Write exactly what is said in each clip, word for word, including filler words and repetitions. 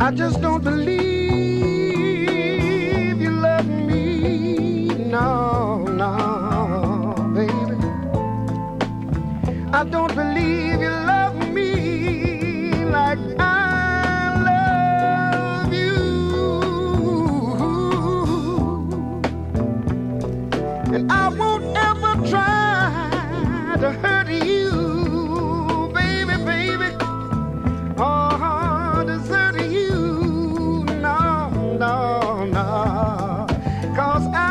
I just don't believe you love me. No, no, baby. I don't believe you love me like I love you. And I won't ever try to hurt you, baby, baby. Oh, desert you. No, no, no. 'Cause I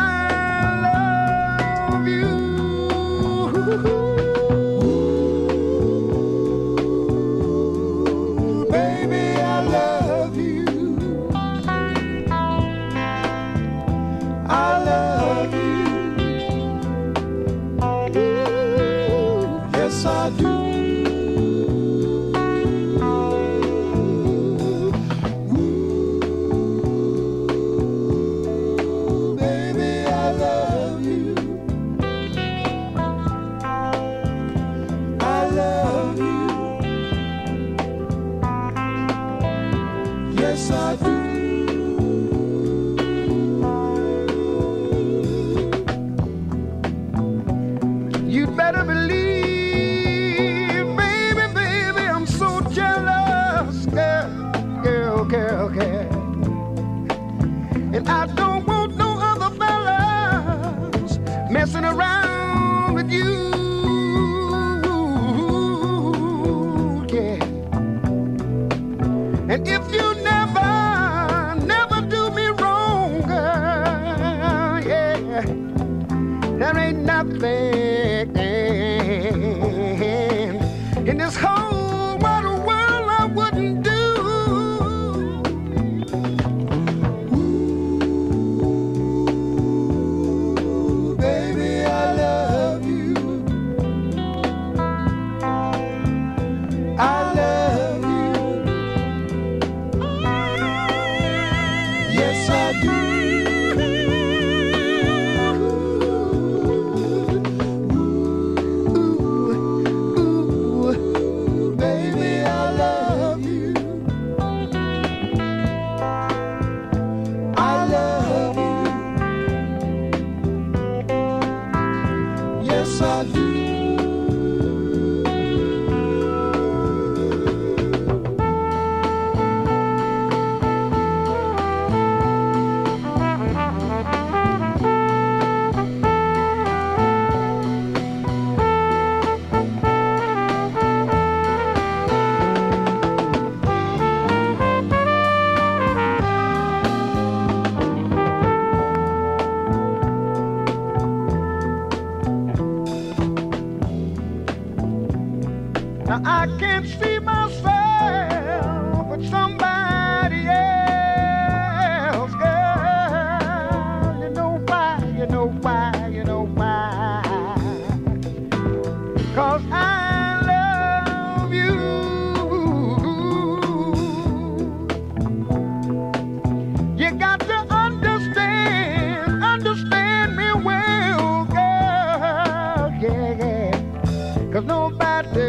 love you. Baby, I love you. I love you. Yes, I do. Baby, I love you. I love you. Yes, I do. You'd better believe, baby, baby, I'm so jealous, girl, girl, girl, girl. And I don't want no other fellas messing around with you, yeah. And if you never, never do me wrong, girl, yeah, there ain't nothing in this whole wide world I wouldn't do. Ooh, baby, I love you. I love you. Yes, I do. Yes, I do. Now I can't see myself with somebody else, girl. You know why, you know why, you know why. 'Cause I love you. You got to understand, understand me well, girl, yeah, yeah. 'Cause nobody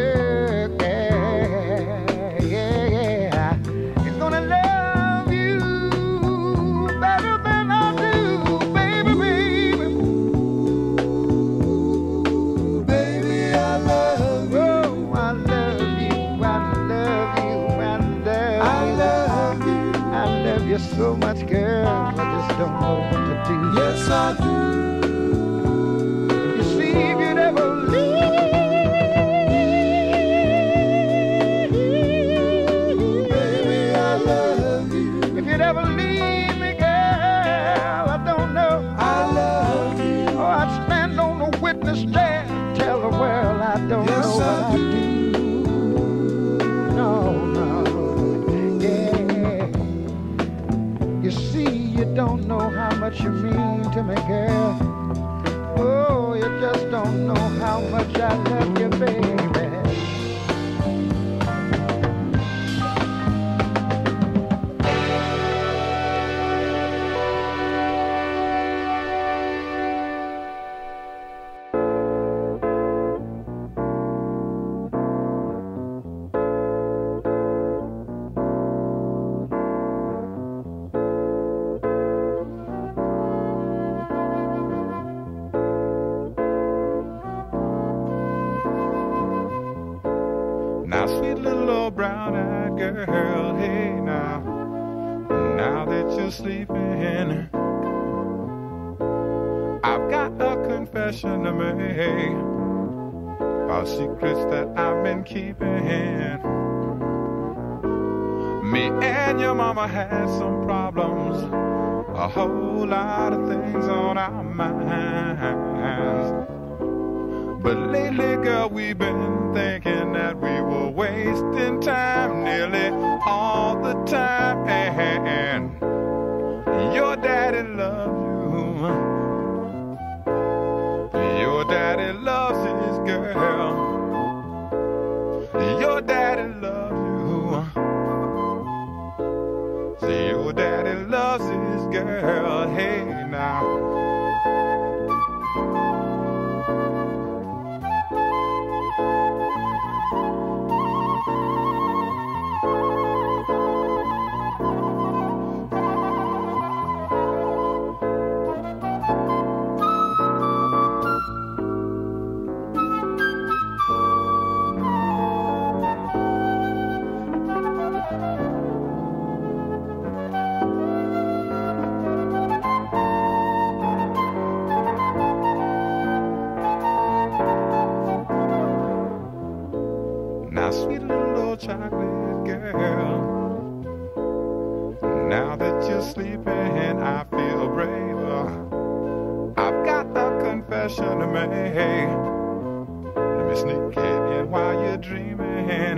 so much, girl, I just don't know what to do. Yes, I do. You see, if you'd ever leave, baby, I love you. If you'd ever leave me, girl, I don't know. I love you. Oh, I'd stand on the witness stand, tell the world I don't yes, know what I do. No, no. You don't know how much you mean to me, girl. Oh, you just don't know how much I love you, baby. girl. Hey now, now that you're sleeping, I've got a confession to make about secrets that I've been keeping. Me and your mama had some problems, a whole lot of things on our minds. But lately, girl, we've been thinking that we were wasting time nearly all the time. And your daddy loves you. Your daddy loves his girl. Your daddy loves you. See, your daddy loves his girl. Hey, now. Sweet little chocolate girl, now that you're sleeping, I feel braver. I've got a confession to make. Let me sneak it in while you're dreaming.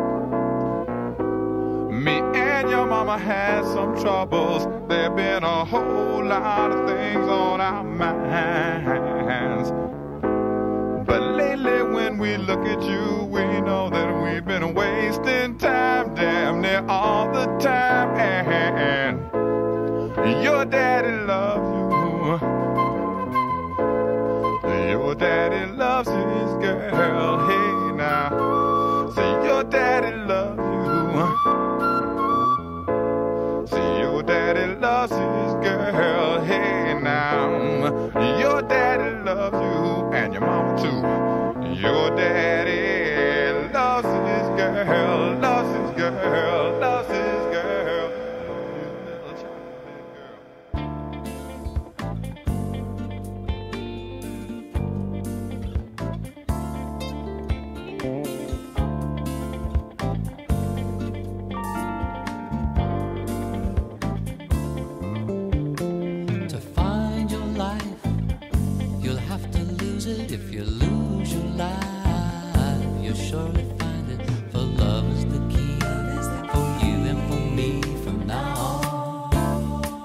Me and your mama had some troubles. There've been a whole lot of things on our minds. But lately when we look at you, we know that we've been wasting time damn near all the time. And your daddy loves you. Your daddy loves his girl. Hey now, say your daddy loves you. See, your daddy loves his girl. Hey now, your daddy loves you, and your mama too. Your daddy loves his girl, loves his girl, loves his girl. His little chocolate To find your life, you'll have to lose it. If you lose your life, you'll surely find it. For love is the key for you and for me from now on.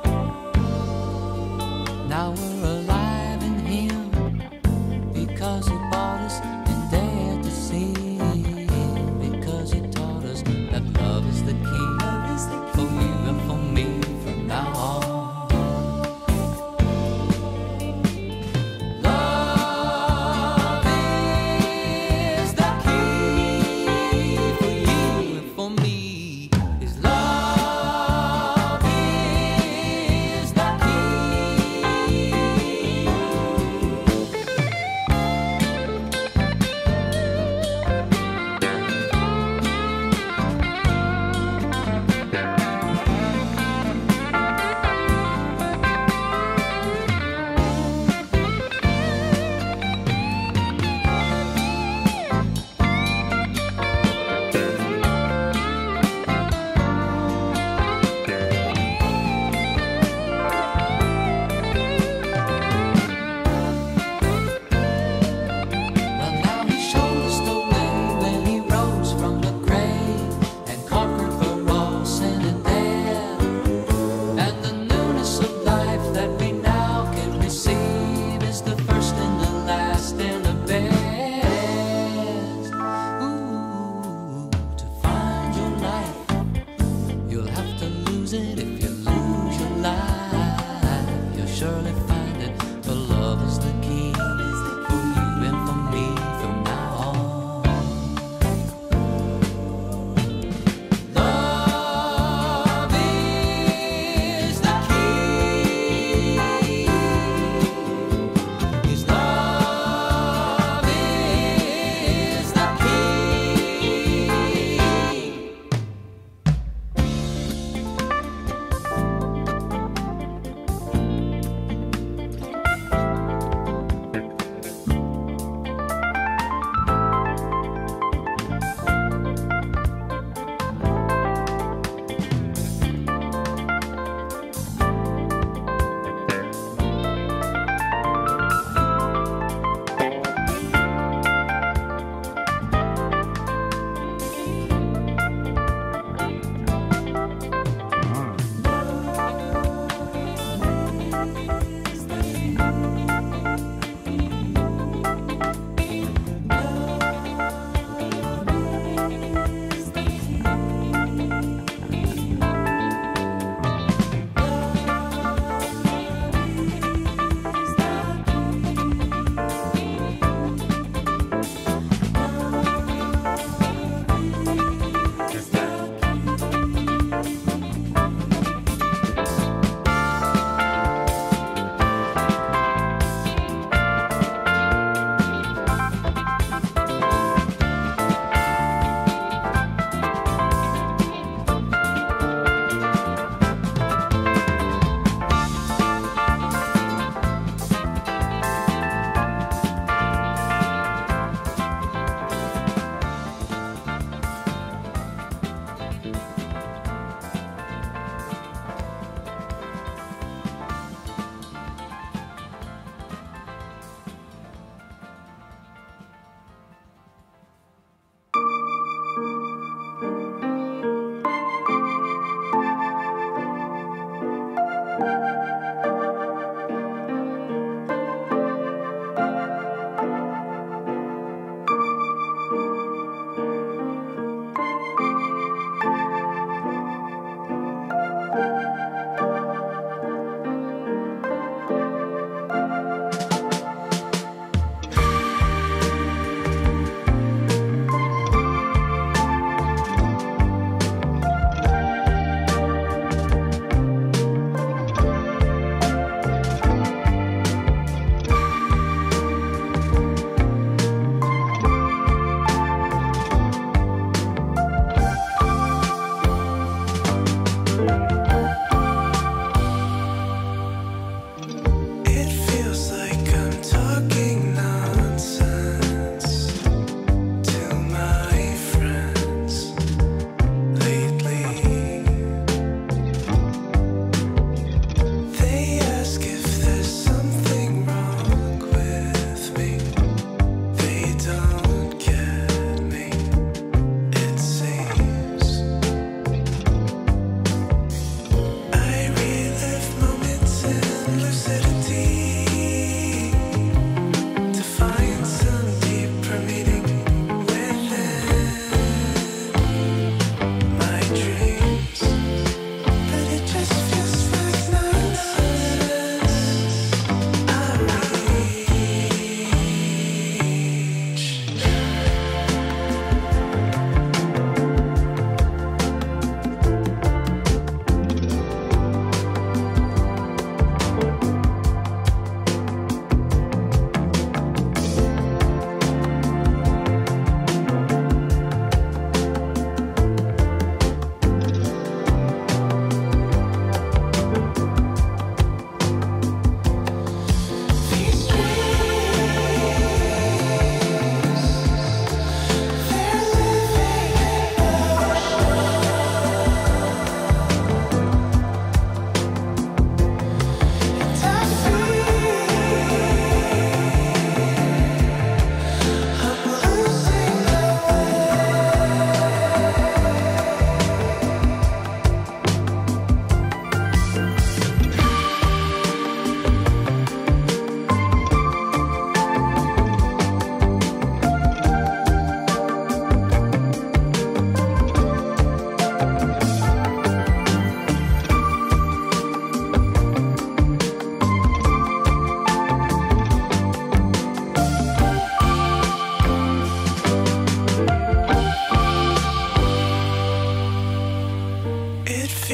Now we're alive in Him because He bought us and dared to sin. Because He taught us that love is the key for you and for me from now on.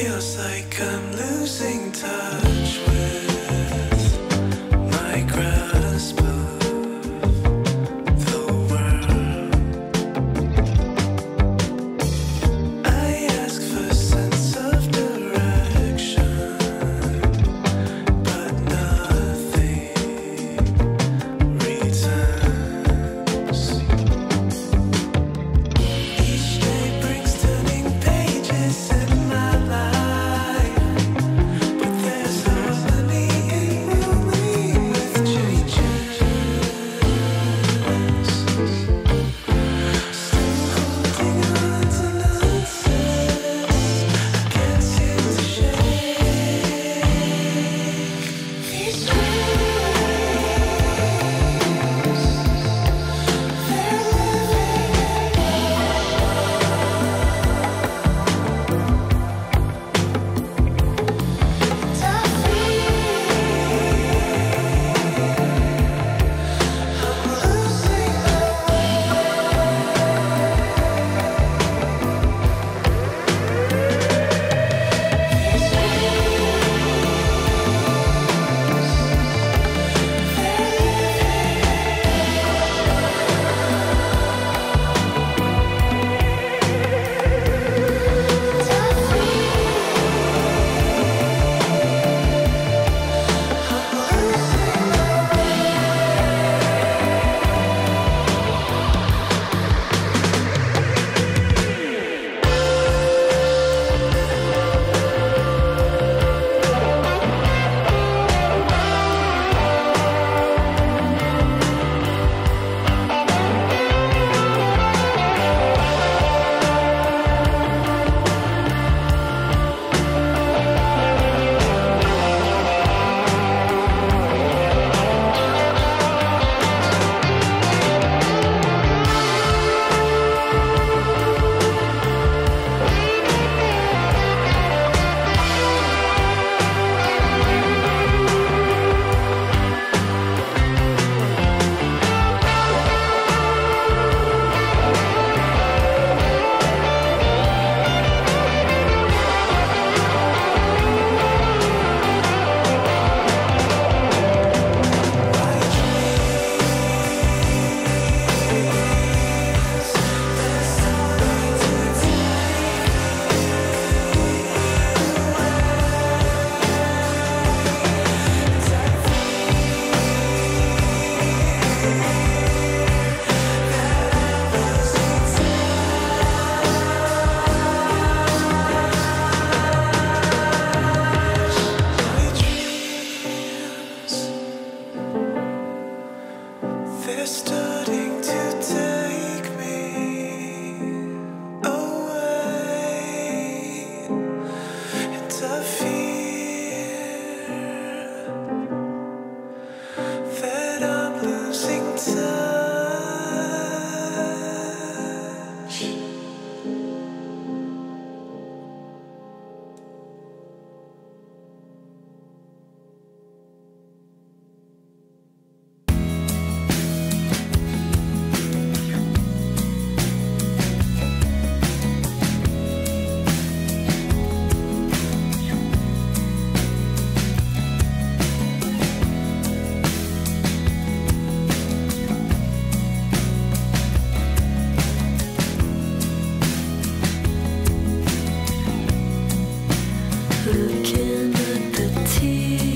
Looking at the tears